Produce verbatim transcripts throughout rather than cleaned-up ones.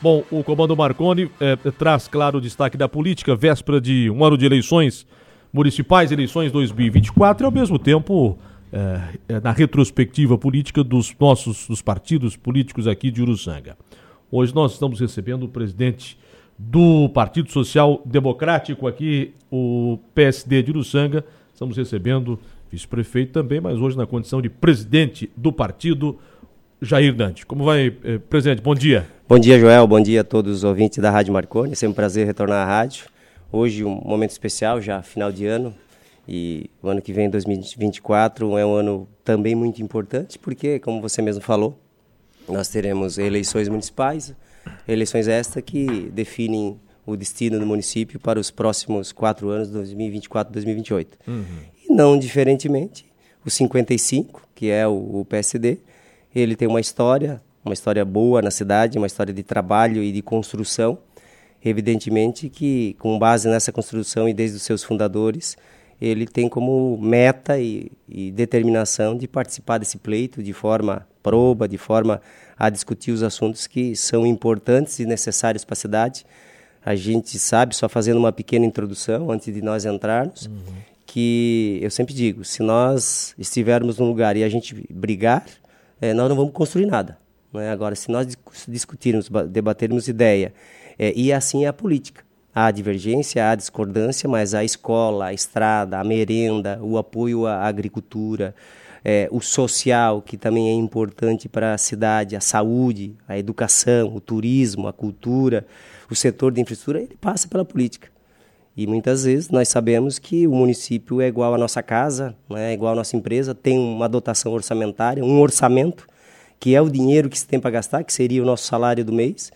Bom, o Comando Marconi eh, traz, claro, o destaque da política, véspera de um ano de eleições municipais, eleições dois mil e vinte e quatro, e ao mesmo tempo eh, na retrospectiva política dos nossos dos partidos políticos aqui de Uruçanga. Hoje nós estamos recebendo o presidente do Partido Social Democrático aqui, o P S D de Uruçanga. Estamos recebendo vice-prefeito também, mas hoje na condição de presidente do partido, Jair Dante. Como vai, eh, presidente? Bom dia. Bom dia, Joel. Bom dia a todos os ouvintes da Rádio Marconi. É sempre um prazer retornar à rádio. Hoje um momento especial, já final de ano. E o ano que vem, dois mil e vinte e quatro, é um ano também muito importante, porque, como você mesmo falou, nós teremos eleições municipais, eleições estas que definem o destino do município para os próximos quatro anos, dois mil e vinte e quatro a dois mil e vinte e oito. Uhum. E não diferentemente, o cinquenta e cinco, que é o, o P S D, ele tem uma história, uma história boa na cidade, uma história de trabalho e de construção. Evidentemente que, com base nessa construção e desde os seus fundadores, ele tem como meta e, e determinação de participar desse pleito de forma proba, de forma a discutir os assuntos que são importantes e necessários para a cidade. A gente sabe, só fazendo uma pequena introdução antes de nós entrarmos, uhum. que eu sempre digo, se nós estivermos num lugar e a gente brigar, é, nós não vamos construir nada. Né? Agora, se nós discutirmos, debatermos ideia, é, e assim é a política. Há divergência, há discordância, mas a escola, a estrada, a merenda, o apoio à agricultura, é, o social, que também é importante para a cidade, a saúde, a educação, o turismo, a cultura, o setor de infraestrutura, ele passa pela política. E muitas vezes nós sabemos que o município é igual à nossa casa, né, é igual à nossa empresa, tem uma dotação orçamentária, um orçamento, que é o dinheiro que se tem para gastar, que seria o nosso salário do mês,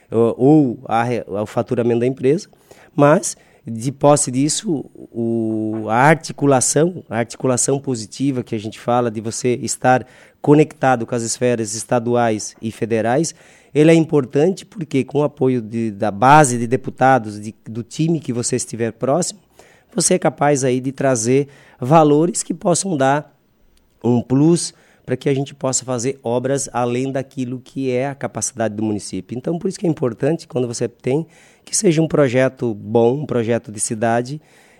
ou a, o faturamento da empresa, mas de posse disso, o, a articulação, a articulação positiva que a gente fala, de você estar conectado com as esferas estaduais e federais, ele é importante porque com o apoio de, da base de deputados, de, do time que você estiver próximo, você é capaz aí de trazer valores que possam dar um plus para que a gente possa fazer obras além daquilo que é a capacidade do município. Então, por isso que é importante, quando você tem, que seja um projeto bom, um projeto de cidade,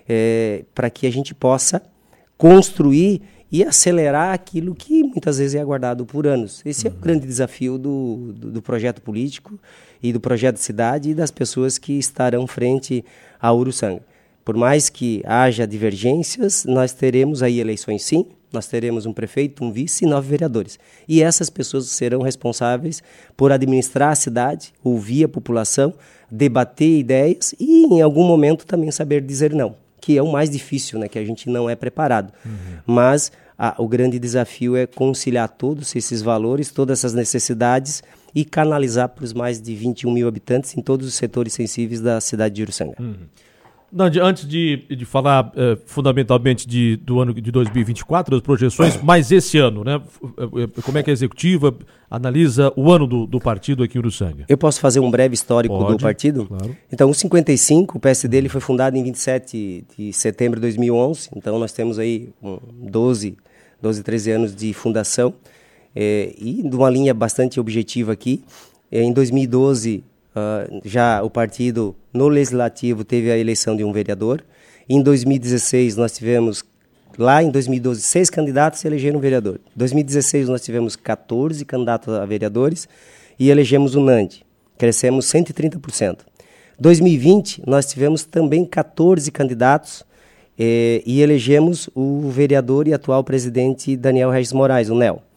é, para que a gente possa construir e acelerar aquilo que muitas vezes é aguardado por anos. Esse uhum. é o grande desafio do, do, do projeto político e do projeto de cidade e das pessoas que estarão frente a Uruçanga. Por mais que haja divergências, nós teremos aí eleições sim, nós teremos um prefeito, um vice e nove vereadores. E essas pessoas serão responsáveis por administrar a cidade, ouvir a população, debater ideias e, em algum momento, também saber dizer não, que é o mais difícil, né, que a gente não é preparado. Uhum. Mas a, o grande desafio é conciliar todos esses valores, todas essas necessidades e canalizar para os mais de vinte e um mil habitantes em todos os setores sensíveis da cidade de Uruçanga. Uhum. Nandi, antes de, de falar eh, fundamentalmente de, do ano de dois mil e vinte e quatro, das projeções, mas esse ano, né? Como é que a executiva analisa o ano do, do partido aqui em Uruçanga? Eu posso fazer um breve histórico Pode, do partido? Claro. Então, o cinquenta e cinco, o P S D ele foi fundado em vinte e sete de setembro de dois mil e onze, então nós temos aí um, doze, treze anos de fundação, eh, e de uma linha bastante objetiva aqui. Em dois mil e doze, Uh, já o partido no legislativo teve a eleição de um vereador. Em dois mil e dezesseis nós tivemos, lá em dois mil e doze, seis candidatos e elegeram um vereador. Em dois mil e dezesseis nós tivemos catorze candidatos a vereadores e elegemos o Nandi. Crescemos cento e trinta por cento. Em dois mil e vinte nós tivemos também catorze candidatos eh, e elegemos o vereador e atual presidente Daniel Regis Moraes, o Nel.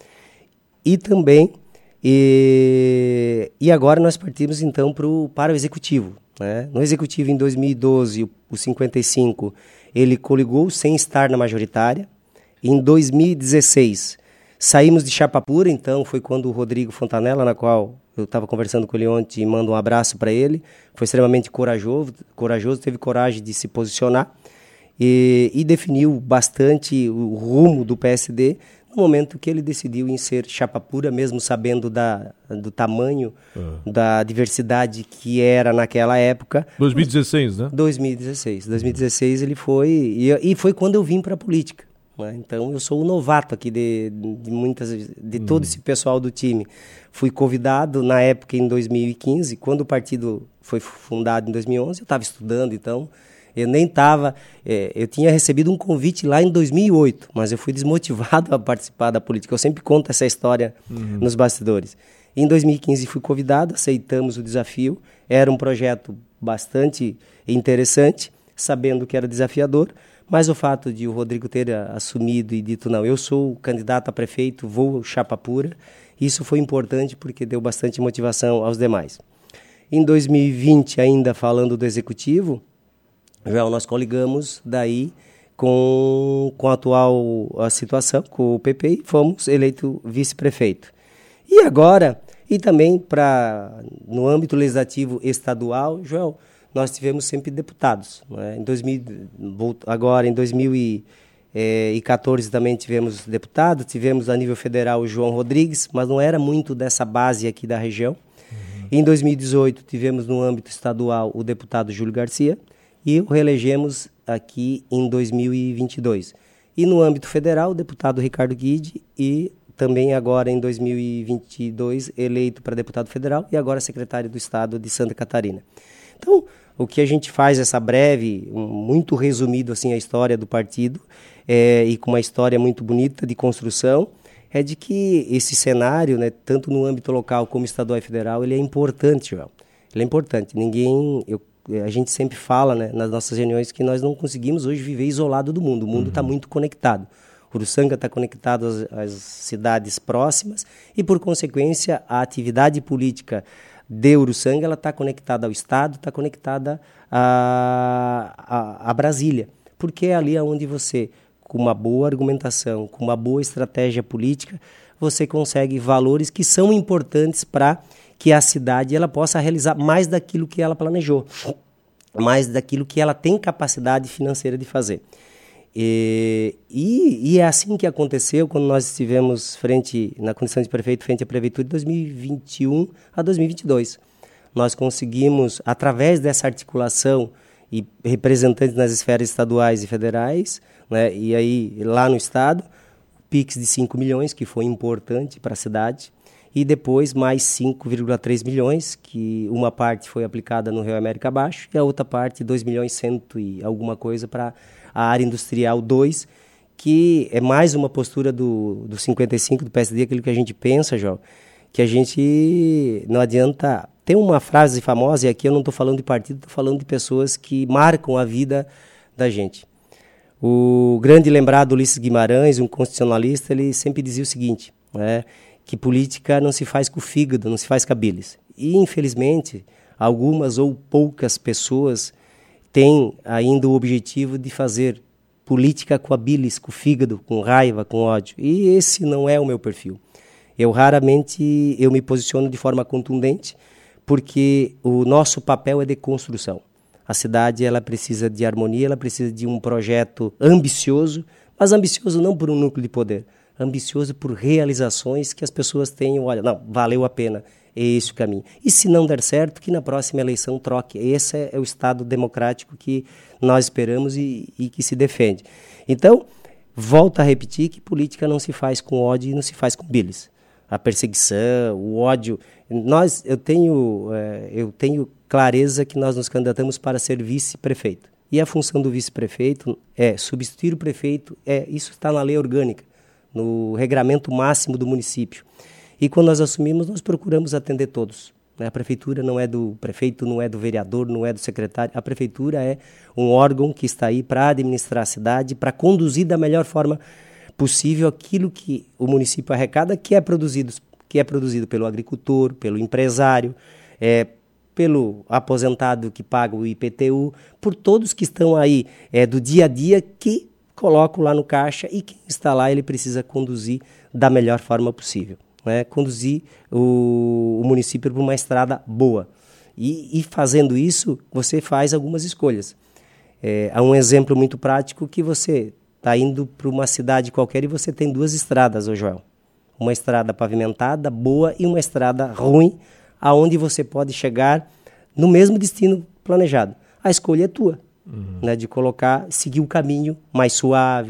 E também E, e agora nós partimos então pro, para o Executivo. Né? No Executivo, em dois mil e doze, o, o cinquenta e cinco, ele coligou sem estar na majoritária. Em dois mil e dezesseis, saímos de chapa pura, então foi quando o Rodrigo Fontanella, na qual eu estava conversando com ele ontem, e mando um abraço para ele, foi extremamente corajoso, corajoso, teve coragem de se posicionar e, e definiu bastante o rumo do P S D, no momento que ele decidiu em ser chapa pura, mesmo sabendo da, do tamanho, uhum. da diversidade que era naquela época. dois mil e dezesseis, né? dois mil e dezesseis. dois mil e dezesseis ele foi, e, e foi quando eu vim para a política. né? Então eu sou o novato aqui de, de, muitas, de todo esse pessoal do time. Fui convidado na época em dois mil e quinze, quando o partido foi fundado em dois mil e onze, eu estava estudando, então eu nem estava... É, eu tinha recebido um convite lá em dois mil e oito, mas eu fui desmotivado a participar da política. Eu sempre conto essa história uhum. nos bastidores. Em dois mil e quinze fui convidado, aceitamos o desafio. Era um projeto bastante interessante, sabendo que era desafiador, mas o fato de o Rodrigo ter assumido e dito, não, eu sou candidato a prefeito, vou chapa pura, isso foi importante porque deu bastante motivação aos demais. Em dois mil e vinte, ainda falando do executivo, Joel, nós coligamos daí com, com a atual a situação, com o P P, e fomos eleito vice-prefeito. E agora, e também pra, no âmbito legislativo estadual, Joel, nós tivemos sempre deputados. Né? Em dois mil, agora, em dois mil e quatorze também tivemos deputado, tivemos a nível federal o João Rodrigues, mas não era muito dessa base aqui da região. Uhum. Em dois mil e dezoito tivemos no âmbito estadual o deputado Júlio Garcia e o reelegemos aqui em dois mil e vinte e dois. E no âmbito federal o deputado Ricardo Guide e também agora em dois mil e vinte e dois eleito para deputado federal e agora secretário do Estado de Santa Catarina. Então, o que a gente faz, essa breve, um, muito resumido assim, a história do partido, é, e com uma história muito bonita de construção, é de que esse cenário, né, tanto no âmbito local como estadual e federal, ele é importante, Joel. Ele é importante. Ninguém, eu, a gente sempre fala, né, nas nossas reuniões que nós não conseguimos hoje viver isolado do mundo. O mundo está uhum. muito conectado. Uruçanga está conectado às, às cidades próximas e, por consequência, a atividade política de Uruçanga, ela está conectada ao Estado, está conectada a, a, a Brasília, porque é ali onde você, com uma boa argumentação, com uma boa estratégia política, você consegue valores que são importantes para que a cidade ela possa realizar mais daquilo que ela planejou, mais daquilo que ela tem capacidade financeira de fazer. E, e, e é assim que aconteceu quando nós estivemos frente, na condição de prefeito, frente à prefeitura de dois mil e vinte e um a dois mil e vinte e dois. Nós conseguimos, através dessa articulação e representantes nas esferas estaduais e federais, né, e aí lá no estado, Pix de cinco milhões, que foi importante para a cidade, e depois mais cinco vírgula três milhões, que uma parte foi aplicada no Rio América Abaixo e a outra parte, dois milhões e cento e alguma coisa para a área industrial dois, que é mais uma postura do, do cinquenta e cinco, do P S D, aquilo que a gente pensa, João, que a gente não adianta... Tem uma frase famosa, e aqui eu não estou falando de partido, estou falando de pessoas que marcam a vida da gente. O grande lembrado Ulisses Guimarães, um constitucionalista, ele sempre dizia o seguinte, né, que política não se faz com o fígado, não se faz com a bilis. E, infelizmente, algumas ou poucas pessoas têm ainda o objetivo de fazer política com a bilis, com o fígado, com raiva, com ódio. E esse não é o meu perfil. Eu raramente eu me posiciono de forma contundente, porque o nosso papel é de construção. A cidade ela precisa de harmonia, ela precisa de um projeto ambicioso, mas ambicioso não por um núcleo de poder, ambicioso por realizações que as pessoas tenham, olha, não, valeu a pena, é esse o caminho. E se não der certo, que na próxima eleição troque. Esse é, é o Estado democrático que nós esperamos e, e que se defende. Então, volto a repetir que política não se faz com ódio e não se faz com bilis. A perseguição, o ódio... Nós, eu tenho, é, eu tenho clareza que nós nos candidatamos para ser vice-prefeito. E a função do vice-prefeito é substituir o prefeito, é, isso está na lei orgânica, no regramento máximo do município. E quando nós assumimos, nós procuramos atender todos. Né? A prefeitura não é do prefeito, não é do vereador, não é do secretário. A prefeitura é um órgão que está aí para administrar a cidade, para conduzir da melhor forma possível aquilo que o município arrecada, que é produzido, que é produzido pelo agricultor, pelo empresário, é, pelo aposentado que paga o I P T U, por todos que estão aí é, do dia a dia que colocam lá no caixa e quem está lá ele precisa conduzir da melhor forma possível. Né? Conduzir o, o município por uma estrada boa. E, e fazendo isso, você faz algumas escolhas. É, há um exemplo muito prático que você está indo para uma cidade qualquer e você tem duas estradas, ô Joel. Uma estrada pavimentada, boa, e uma estrada ruim, aonde você pode chegar no mesmo destino planejado. A escolha é tua, uhum. né, de colocar, seguir o caminho mais suave,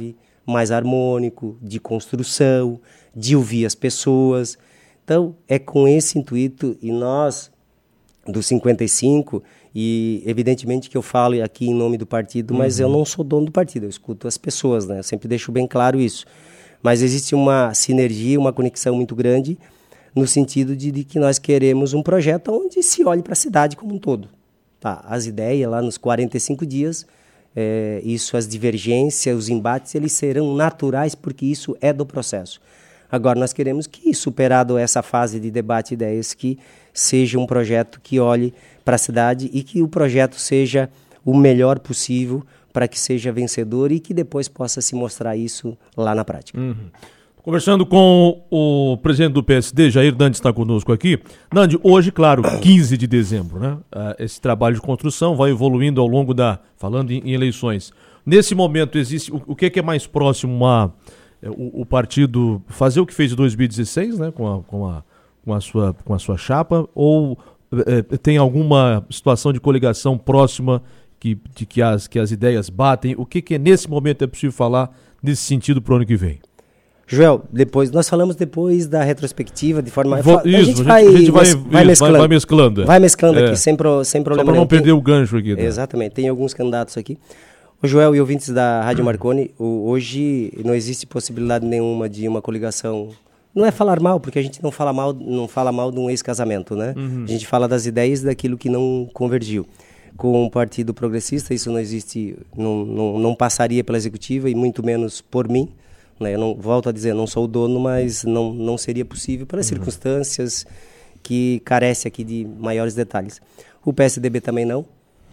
mais harmônico, de construção, de ouvir as pessoas. Então, é com esse intuito, e nós, do cinquenta e cinco, e evidentemente que eu falo aqui em nome do partido, mas uhum. eu não sou dono do partido, eu escuto as pessoas, né? Eu sempre deixo bem claro isso. Mas existe uma sinergia, uma conexão muito grande, no sentido de, de que nós queremos um projeto onde se olhe para a cidade como um todo. Tá, as ideias lá nos quarenta e cinco dias, é, isso, as divergências, os embates, eles serão naturais porque isso é do processo. Agora, nós queremos que, superado essa fase de debate de ideias, que seja um projeto que olhe para a cidade e que o projeto seja o melhor possível para que seja vencedor e que depois possa se mostrar isso lá na prática. Uhum. Conversando com o presidente do P S D, Jair Dantas, está conosco aqui. Nandi, hoje, claro, quinze de dezembro, né? Esse trabalho de construção vai evoluindo ao longo da... Falando em, em eleições. Nesse momento, existe... O, o que, é que é mais próximo a... O, o partido fazer o que fez em dois mil e dezesseis, né, com a, com a, com a, sua, com a sua chapa, ou é, tem alguma situação de coligação próxima que, de que as, que as ideias batem? O que, que é, nesse momento é possível falar nesse sentido para o ano que vem? Joel, depois, nós falamos depois da retrospectiva de forma... Vou, isso, a gente vai, a gente vai, vai, isso, mesclando. vai mesclando. Vai mesclando é. aqui, sem, pro, sem problema. Só para não nenhum. perder o gancho aqui. Né? Exatamente, tem alguns candidatos aqui. O Joel e ouvintes da Rádio Marconi, o, hoje não existe possibilidade nenhuma de uma coligação. Não é falar mal, porque a gente não fala mal, não fala mal de um ex-casamento, né? Uhum. A gente fala das ideias daquilo que não convergiu. Com o Partido Progressista, isso não existe, não, não, não passaria pela executiva e muito menos por mim. Né? Eu não, volto a dizer, não sou o dono, mas não, não seria possível pelas uhum. circunstâncias que carece aqui de maiores detalhes. O P S D B também não,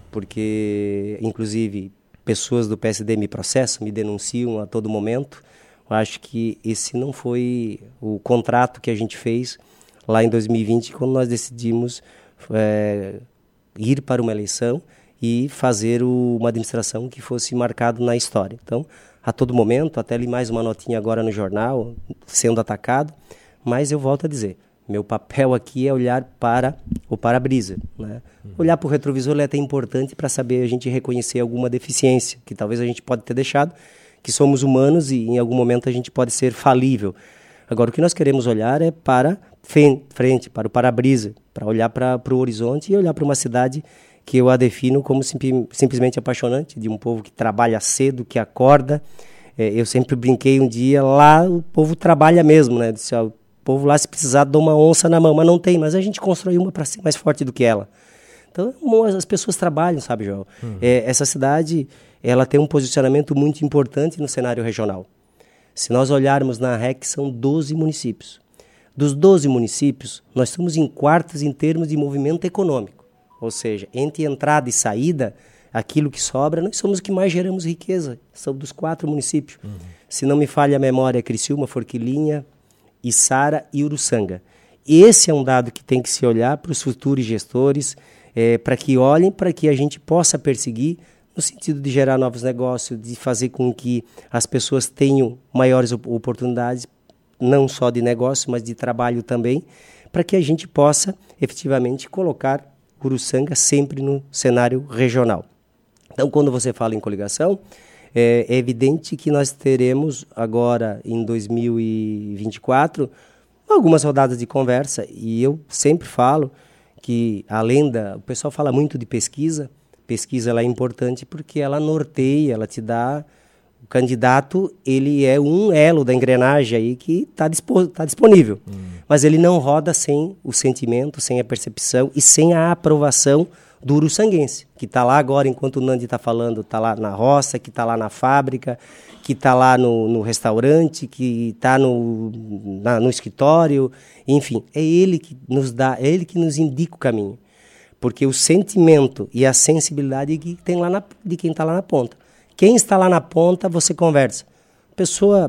porque, inclusive... pessoas do P S D me processam, me denunciam a todo momento. Eu acho que esse não foi o contrato que a gente fez lá em dois mil e vinte, quando nós decidimos é, ir para uma eleição e fazer o, uma administração que fosse marcado na história. Então, a todo momento, até li mais uma notinha agora no jornal, sendo atacado, mas eu volto a dizer, meu papel aqui é olhar para o para-brisa, né? Uhum. Olhar para o retrovisor é até importante para saber a gente reconhecer alguma deficiência, que talvez a gente pode ter deixado, que somos humanos e em algum momento a gente pode ser falível. Agora, o que nós queremos olhar é para frente, para o para-brisa, para olhar para o horizonte e olhar para uma cidade que eu a defino como sim, simplesmente apaixonante, de um povo que trabalha cedo, que acorda. É, eu sempre brinquei um dia, lá o povo trabalha mesmo, né? Disse, ó, o povo lá, se precisar, dá uma onça na mão, mas não tem, mas a gente constrói uma para ser mais forte do que ela. Então, as pessoas trabalham, sabe, João? Uhum. É, essa cidade, ela tem um posicionamento muito importante no cenário regional. Se nós olharmos na R E C, são doze municípios. Dos doze municípios, nós estamos em quartos em termos de movimento econômico. Ou seja, entre entrada e saída, aquilo que sobra, nós somos os que mais geramos riqueza. São dos quatro municípios. Uhum. Se não me falha a memória, Criciúma, Forquilinha, Içara e Uruçanga. Esse é um dado que tem que se olhar para os futuros gestores, é, para que olhem, para que a gente possa perseguir, no sentido de gerar novos negócios, de fazer com que as pessoas tenham maiores oportunidades, não só de negócio, mas de trabalho também, para que a gente possa efetivamente colocar Uruçanga sempre no cenário regional. Então, quando você fala em coligação, é, é evidente que nós teremos agora, em dois mil e vinte e quatro, algumas rodadas de conversa, e eu sempre falo que, além da... O pessoal fala muito de pesquisa, pesquisa ela é importante porque ela norteia, ela te dá... O candidato, ele é um elo da engrenagem aí que está dispo, tá disponível. Hum. Mas ele não roda sem o sentimento, sem a percepção e sem a aprovação do uruçanguense, que está lá agora, enquanto o Nandi está falando, está lá na roça, que está lá na fábrica, que está lá no, no restaurante, que está no, na, no escritório, enfim, é ele que nos dá, é ele que nos indica o caminho. Porque o sentimento e a sensibilidade que tem lá na, de quem está lá na ponta. Quem está lá na ponta, você conversa. Pessoa,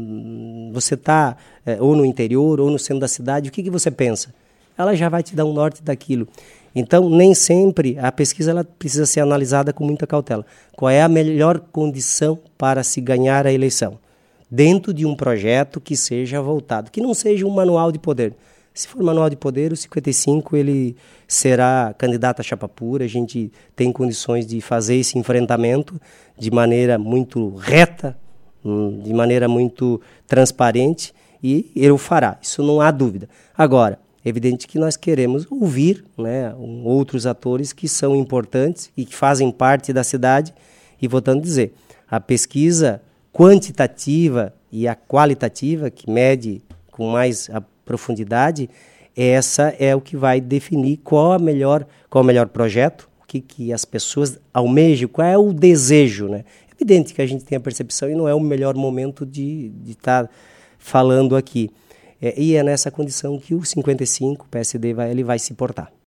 hum, você está é, ou no interior ou no centro da cidade, o que, que você pensa? Ela já vai te dar um norte daquilo. Então, nem sempre a pesquisa ela precisa ser analisada com muita cautela. Qual é a melhor condição para se ganhar a eleição? Dentro de um projeto que seja voltado, que não seja um manual de poder. Se for manual de poder, o cinquenta e cinco ele será candidato a chapa pura, a gente tem condições de fazer esse enfrentamento de maneira muito reta, hum, de maneira muito transparente, e ele o fará, isso não há dúvida. Agora, é evidente que nós queremos ouvir, né, um, outros atores que são importantes e que fazem parte da cidade, e voltando a dizer, a pesquisa quantitativa e a qualitativa, que mede com mais a profundidade, essa é o que vai definir qual, a melhor, qual é o melhor projeto, o que, que as pessoas almejam, qual é o desejo, né? É evidente que a gente tem a percepção e não é o melhor momento de estar falando aqui. É, e é nessa condição que o cinquenta e cinco, o P S D, vai, ele vai se portar.